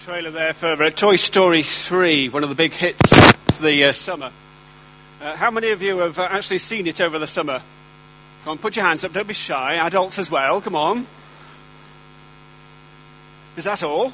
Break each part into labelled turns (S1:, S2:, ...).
S1: Trailer there for Toy Story 3, one of the big hits of the summer. How many of you have actually seen it over the summer? Come on, put your hands up, don't be shy. Adults as well, come on. Is that all?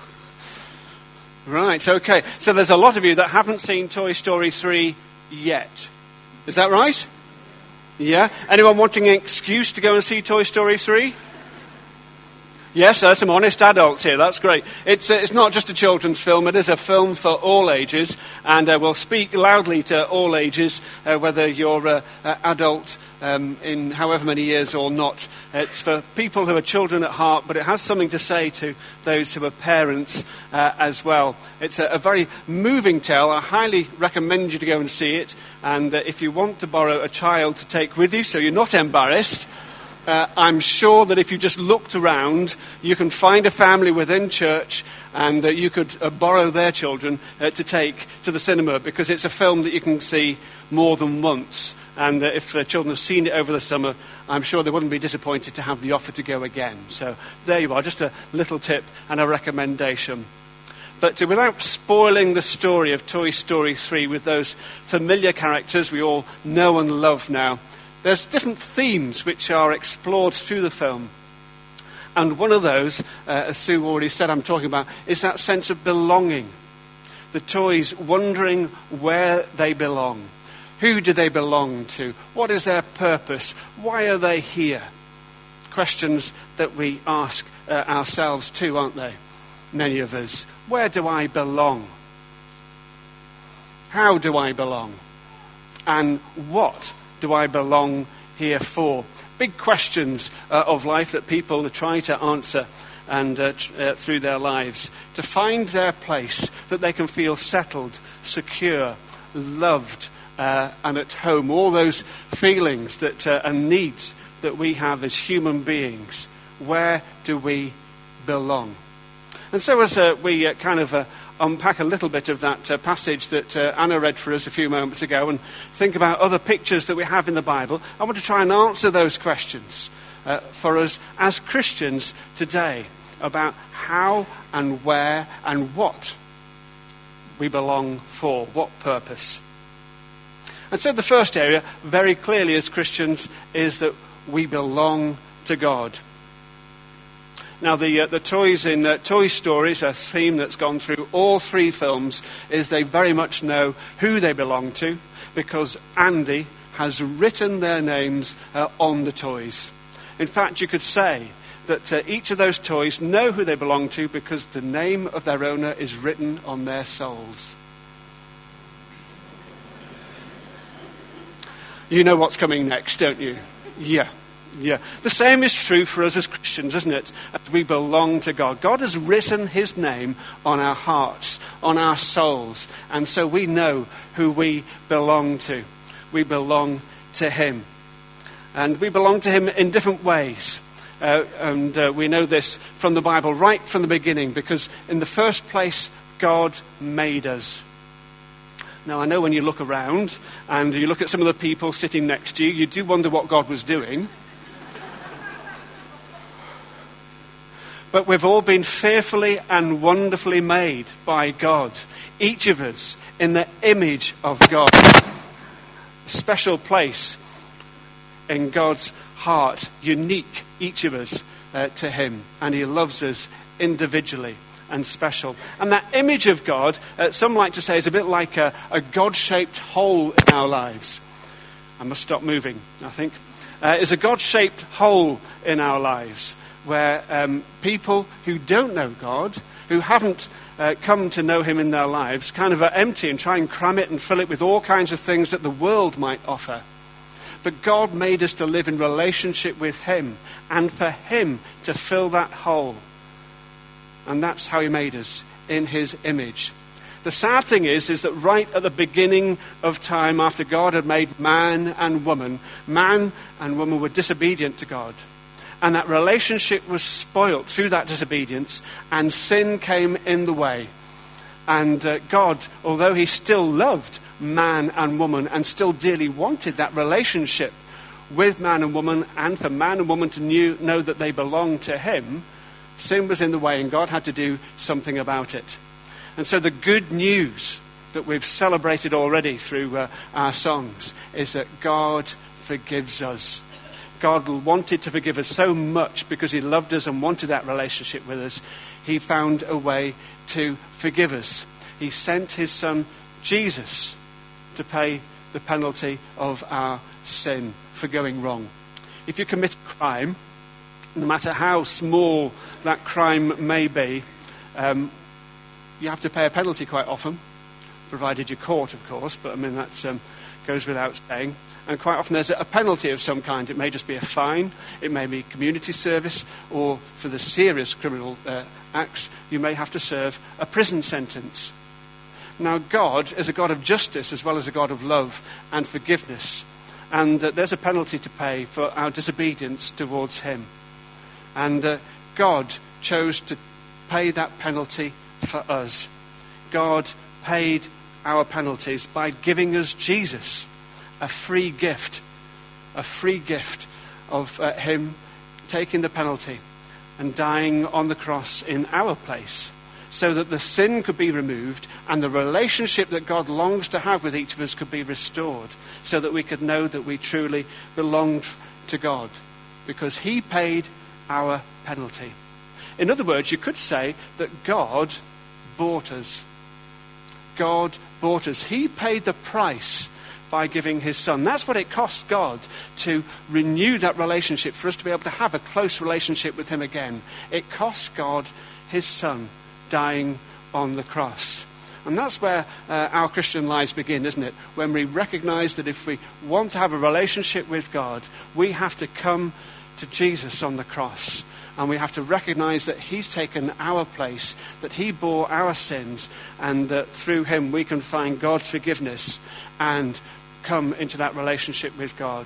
S1: Right, okay. So there's a lot of you that haven't seen Toy Story 3 yet. Is that right? Yeah? Anyone wanting an excuse to go and see Toy Story 3? Yes, there's some honest adults here. That's great. It's not just a children's film. It is a film for all ages, and will speak loudly to all ages, whether you're adult in however many years or not. It's for people who are children at heart, but it has something to say to those who are parents as well. It's a very moving tale. I highly recommend you to go and see it. And if you want to borrow a child to take with you, so you're not embarrassed, I'm sure that if you just looked around, you can find a family within church and you could borrow their children to take to the cinema, because it's a film that you can see more than once. And if the children have seen it over the summer, I'm sure they wouldn't be disappointed to have the offer to go again. So there you are, just a little tip and a recommendation. But without spoiling the story of Toy Story 3 with those familiar characters we all know and love now, there's different themes which are explored through the film. And one of those, as Sue already said, I'm talking about, is that sense of belonging. The toys wondering where they belong. Who do they belong to? What is their purpose? Why are they here? Questions that we ask ourselves too, aren't they? Many of us. Where do I belong? How do I belong? And what do I belong here for? Big questions of life that people try to answer and through their lives, to find their place, that they can feel settled, secure, loved, and at home. All those feelings that and needs that we have as human beings. Where do we belong? And so as we kind of unpack a little bit of that passage that Anna read for us a few moments ago and think about other pictures that we have in the Bible, I want to try and answer those questions for us as Christians today about how and where and what we belong for, what purpose. And so the first area, very clearly as Christians, is that we belong to God. Now, the toys in Toy Stories, a theme that's gone through all three films, is they very much know who they belong to, because Andy has written their names on the toys. In fact, you could say that each of those toys know who they belong to because the name of their owner is written on their souls. You know what's coming next, don't you? Yeah. The same is true for us as Christians, isn't it? As we belong to God. God has written his name on our hearts, on our souls. And so we know who we belong to. We belong to him. And we belong to him in different ways. And we know this from the Bible right from the beginning, because in the first place, God made us. Now, I know when you look around and you look at some of the people sitting next to you, you do wonder what God was doing. But we've all been fearfully and wonderfully made by God. Each of us in the image of God. A special place in God's heart, unique, each of us, to him. And he loves us individually and special. And that image of God, some like to say, is a bit like a God-shaped hole in our lives. I must stop moving, I think. Is a God-shaped hole in our lives where people who don't know God, who haven't come to know him in their lives, kind of are empty and try and cram it and fill it with all kinds of things that the world might offer. But God made us to live in relationship with him and for him to fill that hole. And that's how he made us, in his image. The sad thing is that right at the beginning of time, after God had made man and woman were disobedient to God. And that relationship was spoilt through that disobedience, and sin came in the way. And God, although he still loved man and woman and still dearly wanted that relationship with man and woman, and for man and woman to know that they belonged to him, Sin was in the way and God had to do something about it. And so the good news that we've celebrated already through our songs is that God forgives us. God wanted to forgive us so much because he loved us and wanted that relationship with us. He found a way to forgive us. He sent his son Jesus to pay the penalty of our sin for going wrong. If you commit a crime, no matter how small that crime may be, you have to pay a penalty quite often, provided you're caught, of course, but I mean that goes without saying. And quite often there's a penalty of some kind. It may just be a fine, it may be community service, or for the serious criminal acts, you may have to serve a prison sentence. Now God is a God of justice as well as a God of love and forgiveness. And there's a penalty to pay for our disobedience towards him. And God chose to pay that penalty for us. God paid our penalties by giving us Jesus, a free gift of him taking the penalty and dying on the cross in our place, so that the sin could be removed and the relationship that God longs to have with each of us could be restored, so that we could know that we truly belonged to God, because he paid our penalty. In other words, you could say that God bought us. God bought us. He paid the price by giving his son. That's what it cost God to renew that relationship, for us to be able to have a close relationship with him again. It cost God his son dying on the cross. And that's where our Christian lives begin, isn't it? When we recognize that if we want to have a relationship with God, we have to come to Jesus on the cross. And we have to recognize that he's taken our place, that he bore our sins, and that through him we can find God's forgiveness and come into that relationship with God.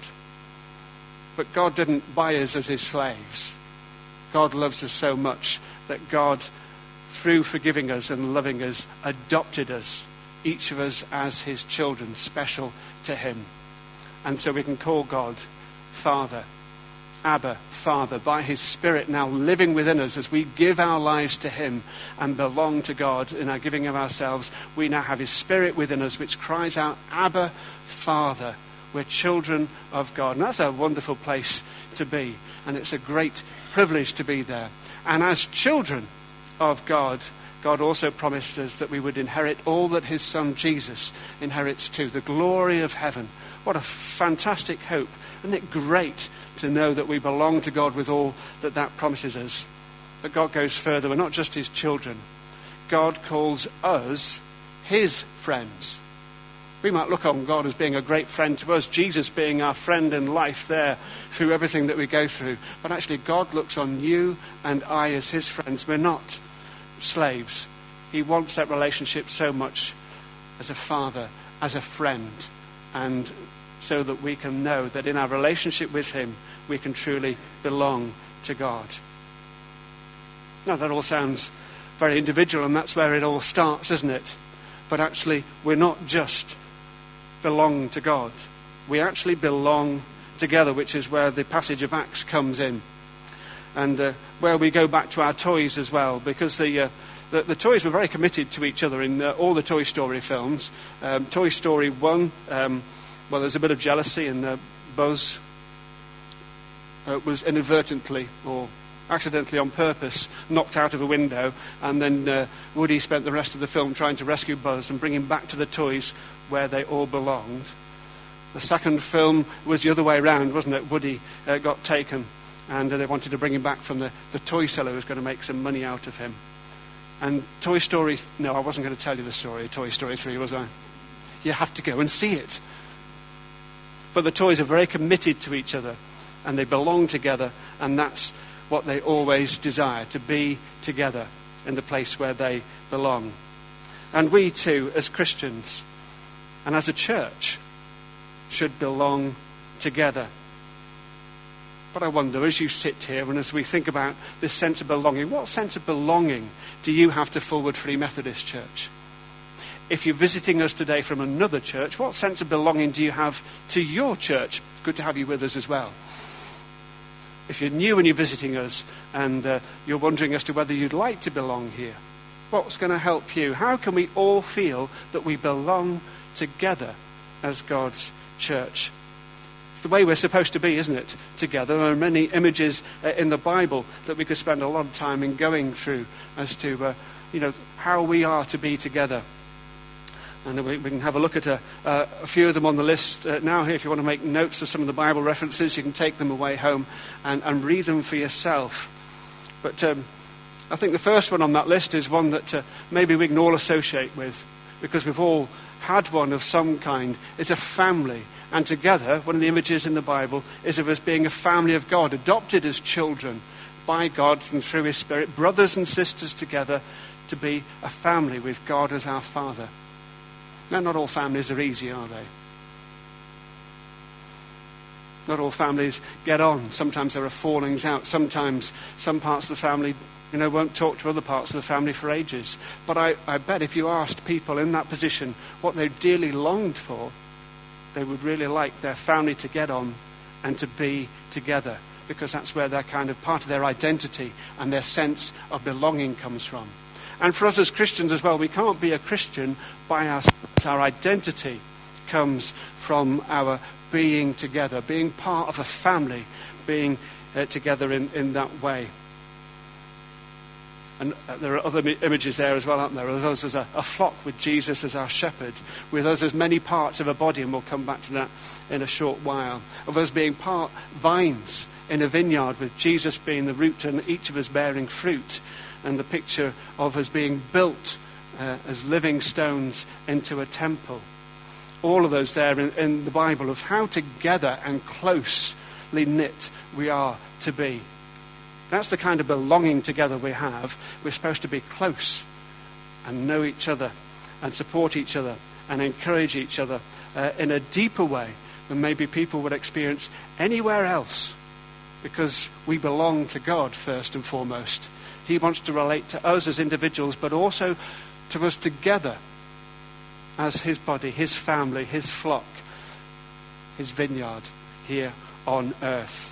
S1: But God didn't buy us as his slaves. God loves us so much that God, through forgiving us and loving us, adopted us, each of us as his children, special to him. And so we can call God Father, Abba, Father, by his Spirit now living within us as we give our lives to him and belong to God in our giving of ourselves. We now have his Spirit within us which cries out, Abba, Father. We're children of God. And that's a wonderful place to be. And it's a great privilege to be there. And as children of God, God also promised us that we would inherit all that his son Jesus inherits too, the glory of heaven. What a fantastic hope. Isn't it great to know that we belong to God with all that promises us? But God goes further. We're not just his children. God calls us his friends. We might look on God as being a great friend to us, Jesus being our friend in life there through everything that we go through. But actually God looks on you and I as his friends. We're not slaves. He wants that relationship so much as a father, as a friend, and so that we can know that in our relationship with him, we can truly belong to God. Now, that all sounds very individual, and that's where it all starts, isn't it? But actually, we're not just belong to God. We actually belong together, which is where the passage of Acts comes in. And where we go back to our toys as well, because the toys were very committed to each other in all the Toy Story films. Toy Story 1, well, there's a bit of jealousy, and Buzz was inadvertently or accidentally on purpose knocked out of a window, and then Woody spent the rest of the film trying to rescue Buzz and bring him back to the toys where they all belonged. The second film was the other way around, wasn't it? Woody got taken, and they wanted to bring him back from the toy seller who was going to make some money out of him. And Toy Story... No, I wasn't going to tell you the story of Toy Story 3, was I? You have to go and see it. But the toys are very committed to each other, and they belong together, and that's what they always desire, to be together in the place where they belong. And we too, as Christians and as a church, should belong together. But I wonder, as you sit here and as we think about this sense of belonging, what sense of belonging do you have to Fulwood Free Methodist Church? If you're visiting us today from another church, what sense of belonging do you have to your church? Good to have you with us as well. if you're new and you're visiting us and you're wondering as to whether you'd like to belong here, what's going to help you? How can we all feel that we belong together as God's church? It's the way we're supposed to be, isn't it? Together. There are many images in the Bible that we could spend a lot of time in going through as to, how we are to be together. And we can have a look at a few of them on the list now here. If you want to make notes of some of the Bible references, you can take them away home and read them for yourself. But I think the first one on that list is one that maybe we can all associate with, because we've all had one of some kind. It's a family. And together, one of the images in the Bible is of us being a family of God, adopted as children by God and through His Spirit, brothers and sisters together to be a family with God as our Father. Now, not all families are easy, are they? Not all families get on. Sometimes there are fallings out. Sometimes some parts of the family, won't talk to other parts of the family for ages. But I bet if you asked people in that position what they dearly longed for, they would really like their family to get on and to be together, because that's where their kind of part of their identity and their sense of belonging comes from. And for us as Christians as well, we can't be a Christian by ourselves. Our identity comes from our being together, being part of a family, being together in that way. And there are other images there as well, aren't there? Of us as a flock with Jesus as our shepherd, with us as many parts of a body, and we'll come back to that in a short while. Of us being part vines in a vineyard, with Jesus being the root and each of us bearing fruit, and the picture of us being built as living stones into a temple. All of those there in the Bible of how together and closely knit we are to be. That's the kind of belonging together we have. We're supposed to be close and know each other and support each other and encourage each other in a deeper way than maybe people would experience anywhere else, because we belong to God first and foremost. He wants to relate to us as individuals, but also to us together as His body, His family, His flock, His vineyard here on earth.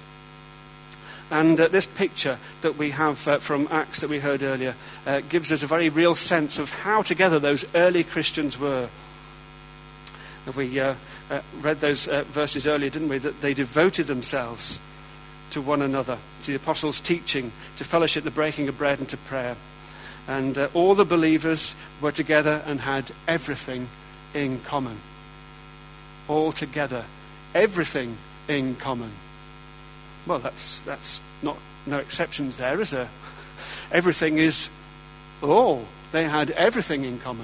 S1: And this picture that we have from Acts that we heard earlier gives us a very real sense of how together those early Christians were. We read those verses earlier, didn't we? That they devoted themselves to one another, to the apostles' teaching, to fellowship, the breaking of bread, and to prayer. And all the believers were together and had everything in common. All together, everything in common. Well, that's no exceptions there, is there? Everything is all. They had everything in common.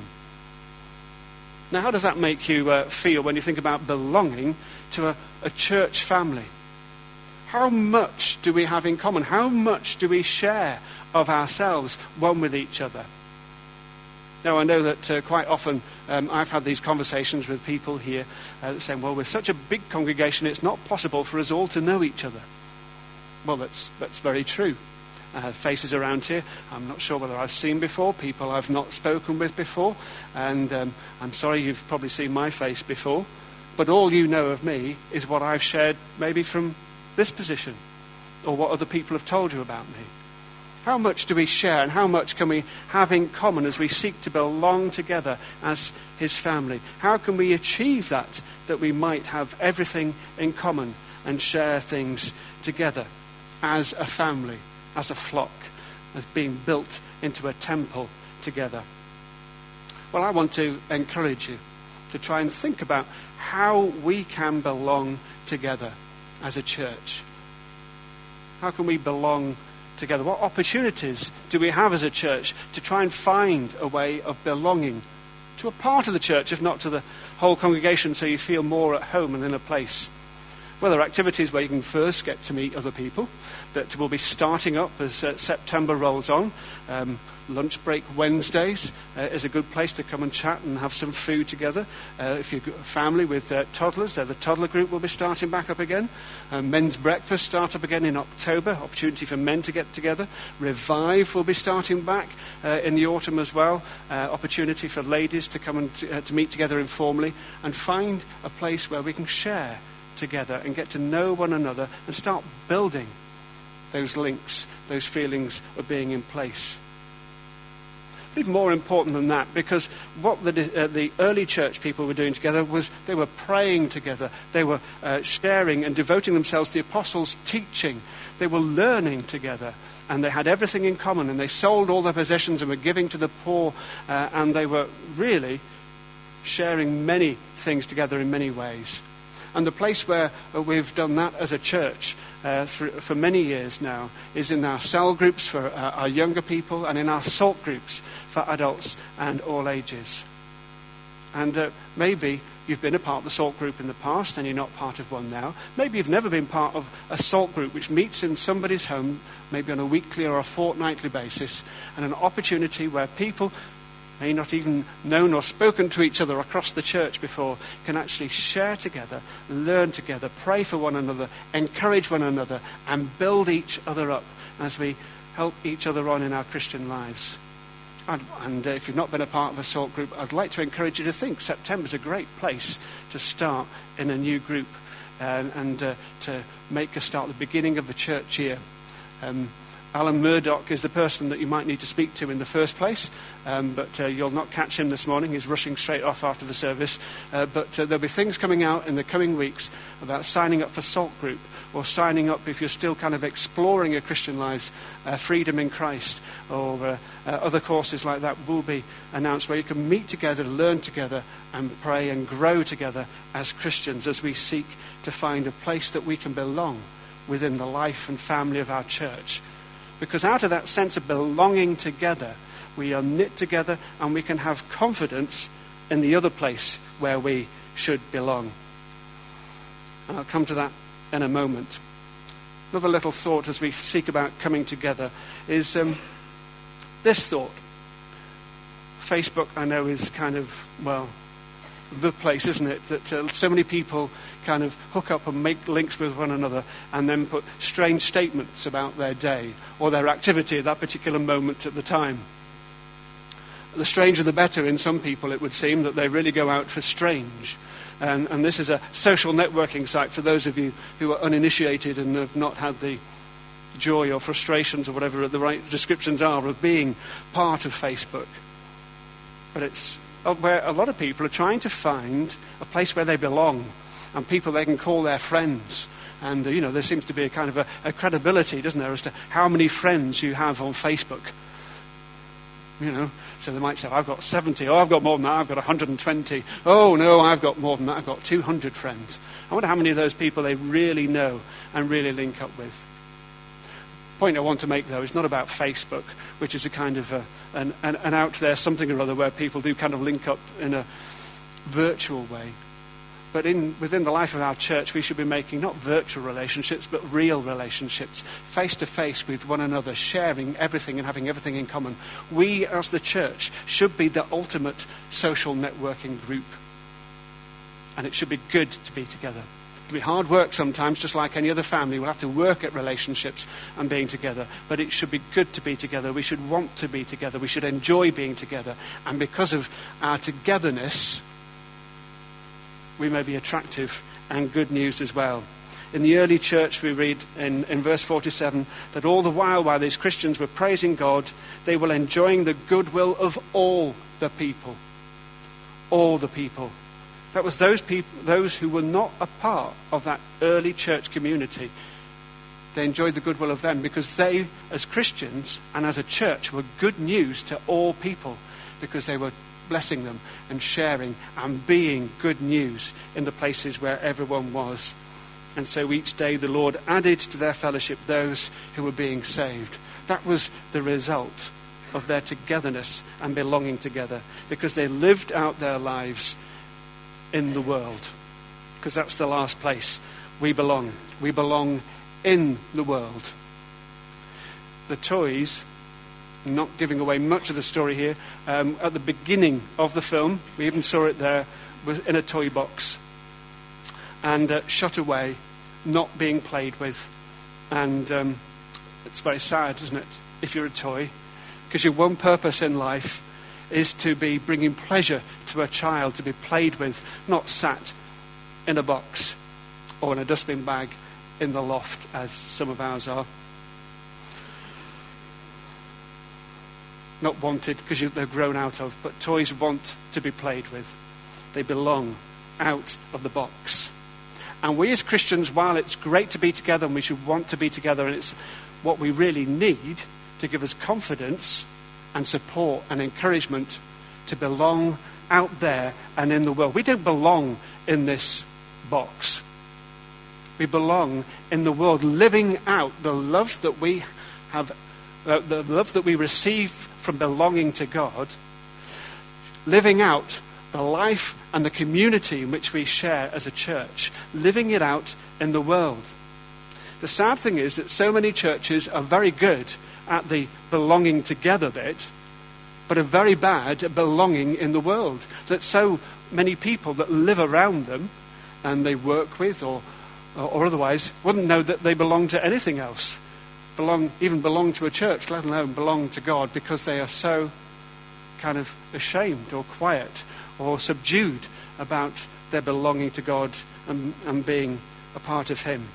S1: Now, how does that make you feel when you think about belonging to a church family? How much do we have in common? How much do we share of ourselves one with each other? Now, I know that quite often I've had these conversations with people here saying, well, we're such a big congregation, it's not possible for us all to know each other. Well, that's very true. Faces around here I'm not sure whether I've seen before, people I've not spoken with before, and I'm sorry you've probably seen my face before, but all you know of me is what I've shared maybe from this position, or what other people have told you about me. How much do we share, and how much can we have in common as we seek to belong together as His family? How can we achieve that we might have everything in common and share things together as a family, as a flock, as being built into a temple together? Well, I want to encourage you to try and think about how we can belong together as a church. How can we belong together? What opportunities do we have as a church to try and find a way of belonging to a part of the church, if not to the whole congregation, so you feel more at home and in a place? Well, there are activities where you can first get to meet other people that will be starting up as September rolls on. Lunch break Wednesdays is a good place to come and chat and have some food together. If you've got a family with toddlers, the toddler group will be starting back up again. Men's breakfast start up again in October, opportunity for men to get together. Revive will be starting back in the autumn as well. Opportunity for ladies to come and to meet together informally and find a place where we can share together and get to know one another and start building those links, those feelings of being in place. Even more important than that, because what the early church people were doing together was they were praying together. They were sharing and devoting themselves to the apostles' teaching. They were learning together, and they had everything in common, and they sold all their possessions and were giving to the poor, and they were really sharing many things together in many ways. And the place where we've done that as a church for many years now is in our cell groups for our younger people and in our SALT groups for adults and all ages. And maybe you've been a part of the SALT group in the past and you're not part of one now. Maybe you've never been part of a SALT group which meets in somebody's home, maybe on a weekly or a fortnightly basis, and an opportunity where people may not even known or spoken to each other across the church before, can actually share together, learn together, pray for one another, encourage one another, and build each other up as we help each other on in our Christian lives. And if you've not been a part of a SALT group, I'd like to encourage you to think September's a great place to start in a new group and to make a start at the beginning of the church year. Alan Murdoch is the person that you might need to speak to in the first place, but you'll not catch him this morning. He's rushing straight off after the service. But there'll be things coming out in the coming weeks about signing up for SALT Group, or signing up if you're still kind of exploring your Christian lives, Freedom in Christ, or other courses like that will be announced where you can meet together, learn together, and pray and grow together as Christians as we seek to find a place that we can belong within the life and family of our church. Because out of that sense of belonging together, we are knit together and we can have confidence in the other place where we should belong. And I'll come to that in a moment. Another little thought as we seek about coming together is this thought. Facebook, I know, is kind of, well, the place, isn't it, that so many people kind of hook up and make links with one another and then put strange statements about their day or their activity at that particular moment at the time. The stranger the better in some people, it would seem, that they really go out for strange. And this is a social networking site for those of you who are uninitiated and have not had the joy or frustrations or whatever the right descriptions are of being part of Facebook. But it's where a lot of people are trying to find a place where they belong and people they can call their friends. And, there seems to be a kind of a credibility, doesn't there, as to how many friends you have on Facebook. So they might say, I've got 70, I've got more than that, I've got 120. Oh, no, I've got more than that, I've got 200 friends. I wonder how many of those people they really know and really link up with. The point I want to make, though, is not about Facebook, which is a kind of an out there something or other where people do kind of link up in a virtual way. But within the life of our church, we should be making not virtual relationships, but real relationships, face to face with one another, sharing everything and having everything in common. We, as the church, should be the ultimate social networking group. And it should be good to be together. It can be hard work sometimes, just like any other family. We'll have to work at relationships and being together. But it should be good to be together. We should want to be together. We should enjoy being together. And because of our togetherness, we may be attractive and good news as well. In the early church, we read in verse 47 that all the while these Christians were praising God, they were enjoying the goodwill of all the people. All the people. That was those people, those who were not a part of that early church community. They enjoyed the goodwill of them because they, as Christians and as a church, were good news to all people because they were blessing them and sharing and being good news in the places where everyone was. And so each day the Lord added to their fellowship those who were being saved. That was the result of their togetherness and belonging together because they lived out their lives in the world, because that's the last place we belong. We belong in the world. The toys, not giving away much of the story here, at the beginning of the film, we even saw it there, was in a toy box and shut away, not being played with. And it's very sad, isn't it, if you're a toy, because your one purpose in life is to be bringing pleasure to a child, to be played with, not sat in a box or in a dustbin bag in the loft, as some of ours are. not wanted because they're grown out of, but toys want to be played with. They belong out of the box. And we as Christians, while it's great to be together and we should want to be together, and it's what we really need to give us confidence and support and encouragement to belong out there and in the world. We don't belong in this box. We belong in the world, living out the love that we have, the love that we receive from belonging to God, living out the life and the community in which we share as a church, living it out in the world. The sad thing is that so many churches are very good at the belonging together bit, but are very bad at belonging in the world. That so many people that live around them and they work with or otherwise wouldn't know that they belong to anything else. Even belong to a church, let alone belong to God, because they are so kind of ashamed or quiet or subdued about their belonging to God and being a part of Him.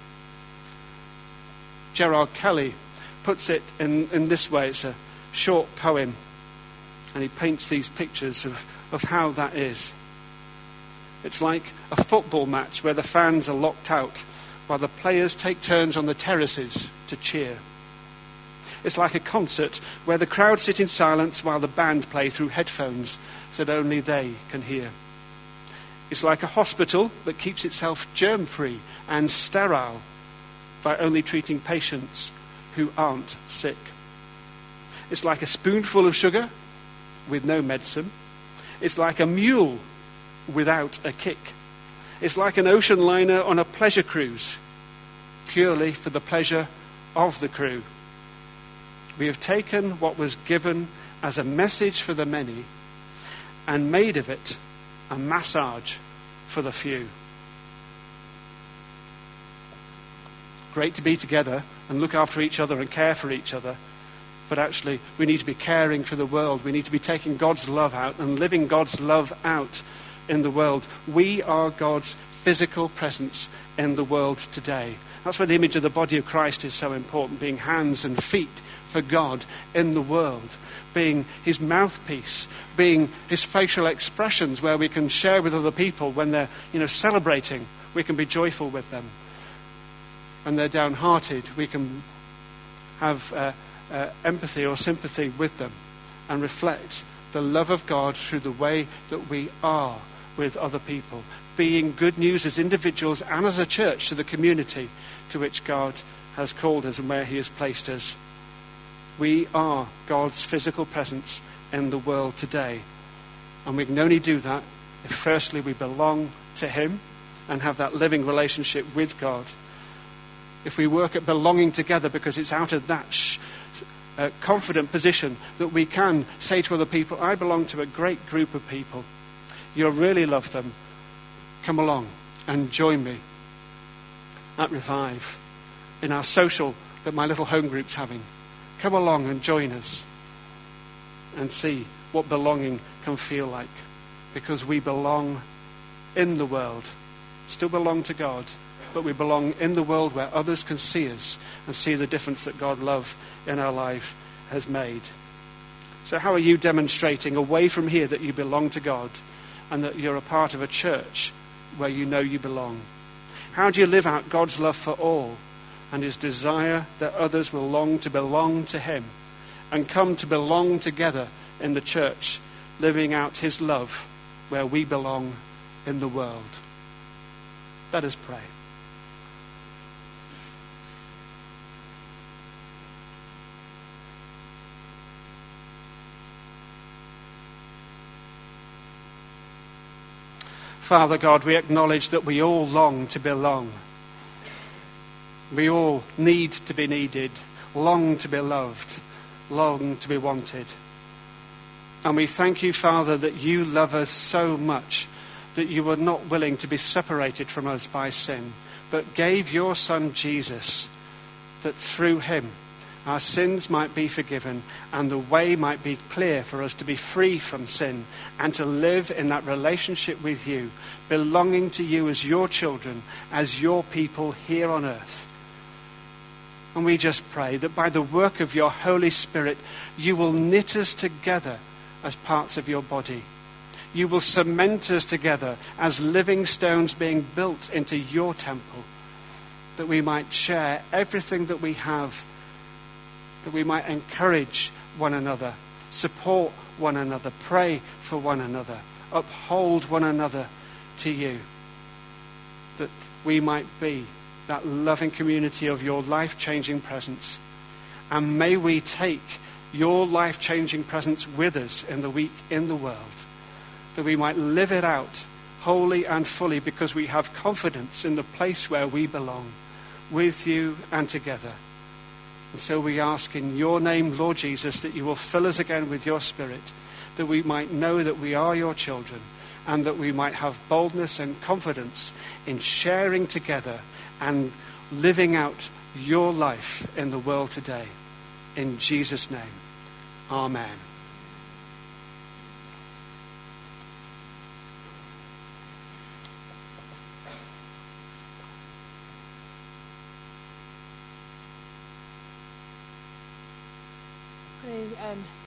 S1: Gerard Kelly puts it in this way. It's a short poem, and he paints these pictures of how that is. It's like a football match where the fans are locked out while the players take turns on the terraces to cheer. It's like a concert where the crowd sit in silence while the band play through headphones so that only they can hear. It's like a hospital that keeps itself germ-free and sterile by only treating patients who aren't sick. It's like a spoonful of sugar with no medicine. It's like a mule without a kick. It's like an ocean liner on a pleasure cruise, purely for the pleasure of the crew. We have taken what was given as a message for the many and made of it a massage for the few. Great to be together and look after each other and care for each other, but actually we need to be caring for the world. We need to be taking God's love out and living God's love out in the world. We are God's physical presence in the world today. That's why the image of the body of Christ is so important, being hands and feet for God in the world, being His mouthpiece, being His facial expressions where we can share with other people when they're celebrating. We can be joyful with them. When they're downhearted, we can have empathy or sympathy with them and reflect the love of God through the way that we are with other people, being good news as individuals and as a church to the community to which God has called us and where He has placed us. We are God's physical presence in the world today. And we can only do that if firstly we belong to Him and have that living relationship with God. If we work at belonging together because it's out of that confident position that we can say to other people, I belong to a great group of people. You'll really love them. Come along and join me at Revive in our social that my little home group's having. Come along and join us and see what belonging can feel like, because we belong in the world, still belong to God, but we belong in the world where others can see us and see the difference that God's love in our life has made. So how are you demonstrating away from here that you belong to God and that you're a part of a church where you know you belong? How do you live out God's love for all and His desire that others will long to belong to Him and come to belong together in the church, living out His love where we belong in the world? Let us pray. Father God, we acknowledge that we all long to belong. We all need to be needed, long to be loved, long to be wanted. And we thank you, Father, that you love us so much that you were not willing to be separated from us by sin, but gave your Son Jesus, that through Him our sins might be forgiven and the way might be clear for us to be free from sin and to live in that relationship with you, belonging to you as your children, as your people here on earth. And we just pray that by the work of your Holy Spirit, you will knit us together as parts of your body. You will cement us together as living stones being built into your temple, that we might share everything that we have, that we might encourage one another, support one another, pray for one another, uphold one another to you, that we might be that loving community of your life-changing presence. And may we take your life-changing presence with us in the week in the world, that we might live it out wholly and fully because we have confidence in the place where we belong, with you and together. And so we ask in your name, Lord Jesus, that you will fill us again with your Spirit, that we might know that we are your children, and that we might have boldness and confidence in sharing together and living out your life in the world today. In Jesus' name, amen.